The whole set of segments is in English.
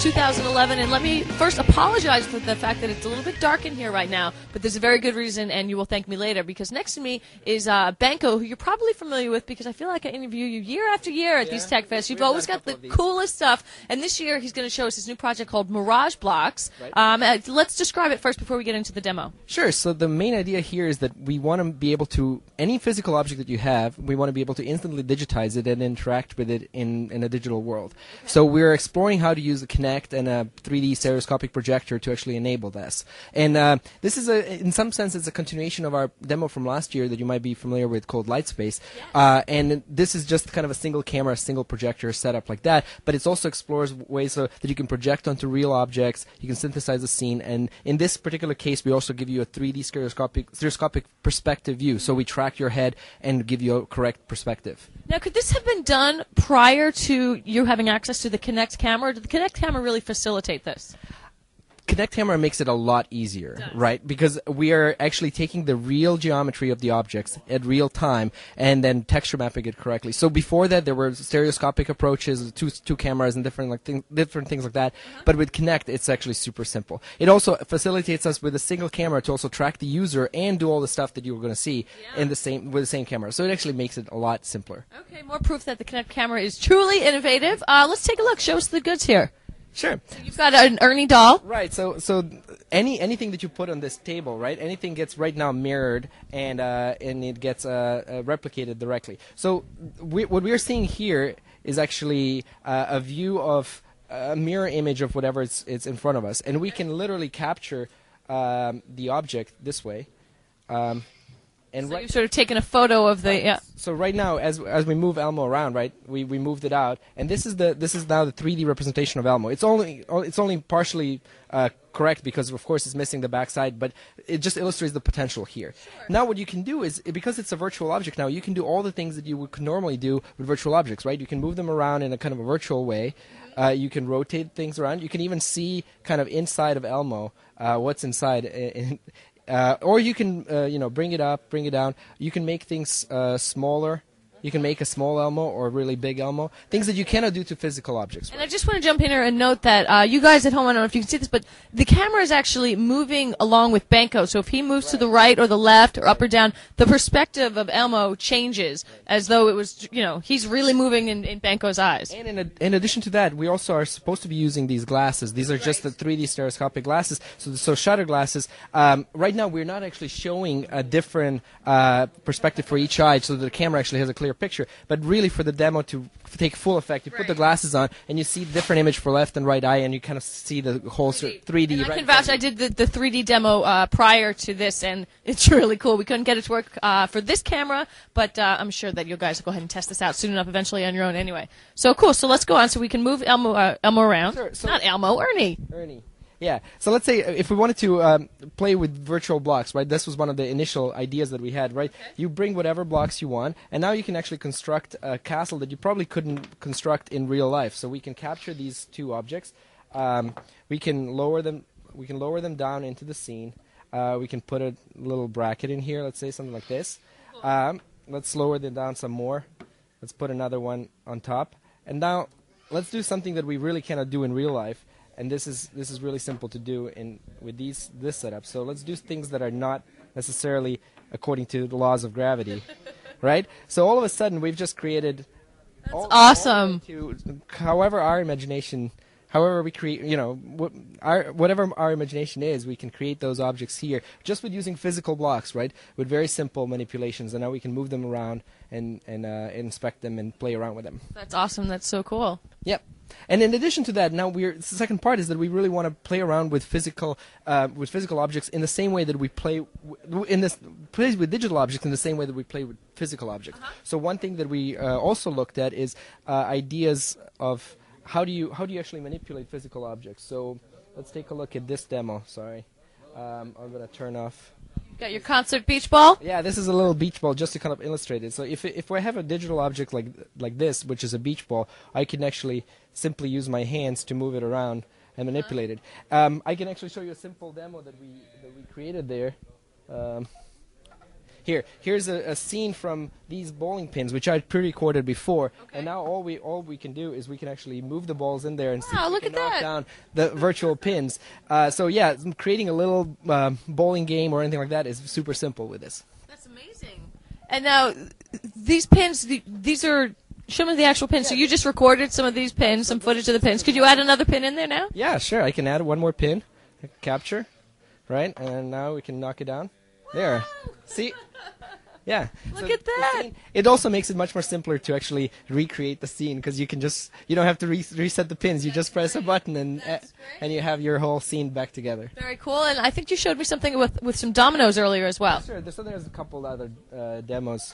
2011, and let me first apologize for the fact that it's a little bit dark in here right now, but there's a very good reason, and you will thank me later, because next to me is Benko, who you're probably familiar with, because I feel like I interview you year after year at these Tech Fests. You've always got the coolest stuff, and this year he's going to show us his new project called Mirage Blocks. Right. Let's describe it first before we get into the demo. Sure. So the main idea here is that we want to be able to, any physical object that you have, we want to be able to instantly digitize it and interact with it in a digital world. Okay. So we're exploring how to use the Kinect and a 3D stereoscopic projector to actually enable this. And this is, in some sense, it's a continuation of our demo from last year that you might be familiar with called Lightspace. Yeah. And this is just kind of a single camera, single projector setup like that, but it also explores ways so that you can project onto real objects, you can synthesize a scene, and in this particular case, we also give you a 3D stereoscopic perspective view. So we track your head and give you a correct perspective. Now, could this have been done prior to you having access to the Kinect camera? Did the Kinect camera really facilitate this? Kinect camera makes it a lot easier, right? Because we are actually taking the real geometry of the objects at real time and then texture mapping it correctly. So before that, there were stereoscopic approaches, two cameras and different things like that. But with Kinect, it's actually super simple. It also facilitates us with a single camera to also track the user and do all the stuff that you're going to see in with the same camera. So it actually makes it a lot simpler. Okay, more proof that the Kinect camera is truly innovative. Let's take a look. Show us the goods here. Sure. So you've got an Ernie doll. Right. So anything that you put on this table, right? Anything gets right now mirrored and it gets replicated directly. So what we are seeing here is actually a view of a mirror image of whatever it's in front of us, and we can literally capture the object this way. And so you've sort of taken a photo of the So right now, as we move Elmo around, right, we moved it out, and this is now the 3D representation of Elmo. It's only partially correct because of course it's missing the backside, but it just illustrates the potential here. Sure. Now what you can do is, because it's a virtual object now, you can do all the things that you would normally do with virtual objects, right? You can move them around in a kind of a virtual way. You can rotate things around. You can even see kind of inside of Elmo what's inside. Or you can, bring it up, bring it down. You can make things smaller. You can make a small Elmo or a really big Elmo. Things that you cannot do to physical objects. And I just want to jump in here and note that you guys at home, I don't know if you can see this, but the camera is actually moving along with Benko. So if he moves to the right or the left or up or down, the perspective of Elmo changes as though it was, he's really moving in Benko's eyes. And in addition to that, we also are supposed to be using these glasses. These are just the 3D stereoscopic glasses, so shutter glasses. Right now, we're not actually showing a different perspective for each eye, so that the camera actually has a clear picture, but really for the demo to take full effect, you put the glasses on and you see different image for left and right eye, and you kind of see the whole 3D. And I can vouch, I did the 3D demo prior to this, and it's really cool. We couldn't get it to work for this camera, but I'm sure that you guys will go ahead and test this out soon enough eventually on your own anyway. So cool, so let's go on. So we can move Elmo around. Sure, so not Elmo, Ernie. Yeah, so let's say if we wanted to play with virtual blocks, right? This was one of the initial ideas that we had, right? Okay. You bring whatever blocks you want, and now you can actually construct a castle that you probably couldn't construct in real life. So we can capture these two objects. We can lower them. We can lower them down into the scene. We can put a little bracket in here. Let's say something like this. Let's lower them down some more. Let's put another one on top. And now let's do something that we really cannot do in real life. And this is really simple to do with this setup. So let's do things that are not necessarily according to the laws of gravity, right? So all of a sudden we've just created. That's awesome. However our imagination, however we create, whatever our imagination is, we can create those objects here just with using physical blocks, right? With very simple manipulations, and now we can move them around and inspect them and play around with them. That's awesome. That's so cool. Yep. And in addition to that, now the second part is that we really want to play around with physical objects in the same way that we play with digital objects in the same way that we play with physical objects. So one thing that we also looked at is ideas of how do you actually manipulate physical objects. So let's take a look at this demo. Sorry, I'm going to turn off. Got your concert beach ball? Yeah, this is a little beach ball just to kind of illustrate it. So if I have a digital object like this, which is a beach ball, I can actually simply use my hands to move it around and manipulate it. I can actually show you a simple demo that we created there. Here's a scene from these bowling pins, which I pre-recorded before, and now all we can do is we can actually move the balls in there and see if we can knock down the virtual pins. So yeah, creating a little bowling game or anything like that is super simple with this. That's amazing. And now these pins, these are. Show me the actual pins. So you just recorded some of these pins, some footage of the pins. Could you add another pin in there now? Yeah, sure. I can add one more pin. Capture. Right? And now we can knock it down. There. See? Yeah. Look at that. It also makes it much more simpler to actually recreate the scene because you don't have to reset the pins. You just press a button and you have your whole scene back together. Very cool. And I think you showed me something with some dominoes earlier as well. Sure. So there's a couple other demos.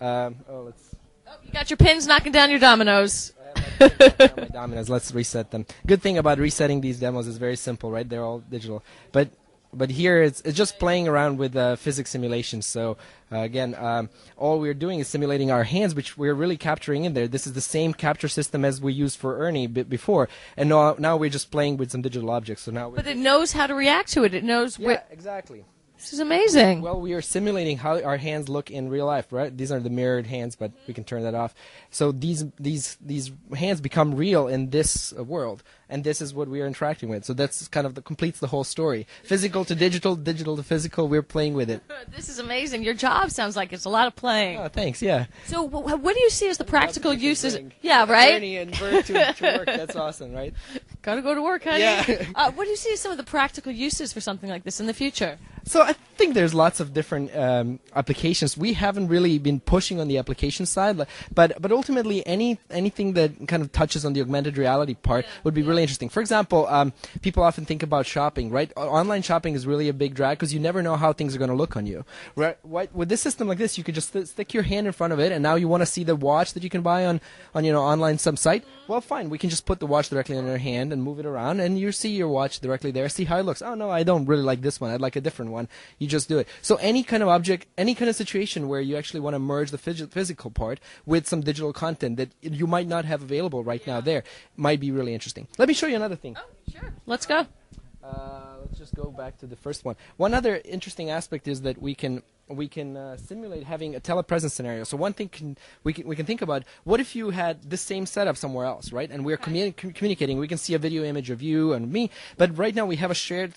You got your pins knocking down your dominoes. My dominoes. Let's reset them. Good thing about resetting these demos is very simple, right? They're all digital. But here it's just playing around with physics simulations. So again, all we're doing is simulating our hands, which we're really capturing in there. This is the same capture system as we used for Ernie before, and now we're just playing with some digital objects. So now. But it knows how to react to it. It knows. Yeah, exactly. This is amazing. Well, we are simulating how our hands look in real life, right? These are the mirrored hands, but we can turn that off. So these hands become real in this world, and this is what we are interacting with. So that's kind of completes the whole story. Physical to digital, digital to physical. We're playing with it. This is amazing. Your job sounds like it's a lot of playing. Oh, thanks. Yeah. So what do you see as the practical uses? Yeah, right. Ernie and Bert to work. That's awesome, right? Gotta go to work, honey. Yeah. What do you see as some of the practical uses for something like this in the future? So I think there's lots of different applications. We haven't really been pushing on the application side, but ultimately anything that kind of touches on the augmented reality part would be really interesting. For example, people often think about shopping, right? Online shopping is really a big drag because you never know how things are going to look on you. Right? With this system like this, you could just stick your hand in front of it, and now you want to see the watch that you can buy on online some site. Well, fine, we can just put the watch directly on your hand and move it around, and you see your watch directly there. See how it looks. Oh no, I don't really like this one. I'd like a different one. You just do it. So any kind of object, any kind of situation where you actually want to merge the physical part with some digital content that you might not have available right now there might be really interesting. Let me show you another thing. Oh, sure. Let's go. Let's just go back to the first one. One other interesting aspect is that we can simulate having a telepresence scenario. So one thing we can think about, what if you had the same setup somewhere else, right? And we're communicating. We can see a video image of you and me, but right now we have a shared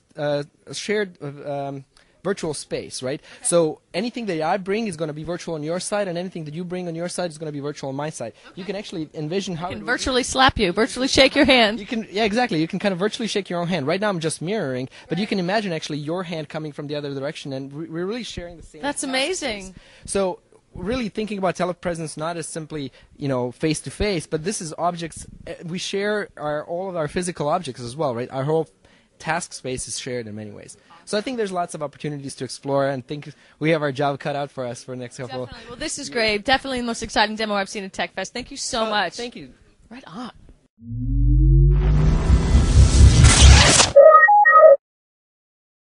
virtual space, right? Okay. So anything that I bring is going to be virtual on your side, and anything that you bring on your side is going to be virtual on my side. Okay. You can actually envision how... You can virtually slap you, virtually shake your hand. Yeah, exactly. You can kind of virtually shake your own hand. Right now I'm just mirroring, but you can imagine actually your hand coming from the other direction, and we're really sharing the same... That's amazing. Space. So really thinking about telepresence not as simply, face-to-face, but this is objects... We share all of our physical objects as well, right? Our whole task space is shared in many ways. So I think there's lots of opportunities to explore, and think we have our job cut out for us for the next couple. Definitely. Well, this is great. Definitely the most exciting demo I've seen at TechFest. Thank you so much. Thank you. Right on.